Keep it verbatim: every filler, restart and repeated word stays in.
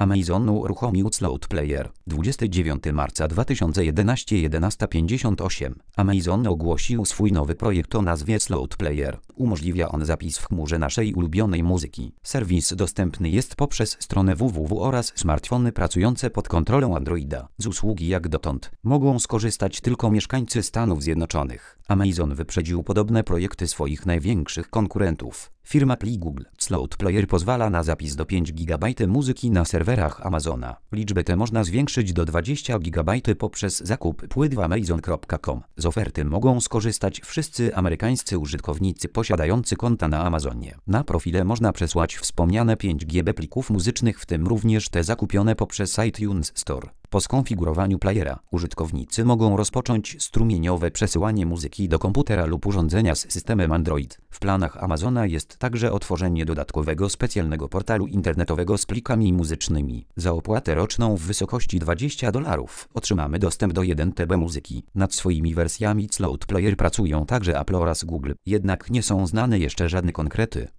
Amazon uruchomił Slow Player. dwudziestego dziewiątego marca dwa tysiące jedenastego jedenasta pięćdziesiąt osiem. Amazon ogłosił swój nowy projekt o nazwie Slow Player. Umożliwia on zapis w chmurze naszej ulubionej muzyki. Serwis dostępny jest poprzez stronę www oraz smartfony pracujące pod kontrolą Androida. Z usługi jak dotąd mogą skorzystać tylko mieszkańcy Stanów Zjednoczonych. Amazon wyprzedził podobne projekty swoich największych konkurentów. Firma Pli Google. Slow Player pozwala na zapis do pięć gigabajtów muzyki na serwerach Amazona. Liczbę tę można zwiększyć do dwudziestu gigabajtów poprzez zakup płyt w amazon kropka com. Z oferty mogą skorzystać wszyscy amerykańscy użytkownicy posiadający konta na Amazonie. Na profile można przesłać wspomniane pięć gigabajtów plików muzycznych, w tym również te zakupione poprzez iTunes Store. Po skonfigurowaniu playera użytkownicy mogą rozpocząć strumieniowe przesyłanie muzyki do komputera lub urządzenia z systemem Android. W planach Amazona jest także otworzenie dodatkowego specjalnego portalu internetowego z plikami muzycznymi. Za opłatę roczną w wysokości dwadzieścia dolarów otrzymamy dostęp do jeden terabajt muzyki. Nad swoimi wersjami Slow Player pracują także Apple oraz Google, jednak nie są znane jeszcze żadne konkrety.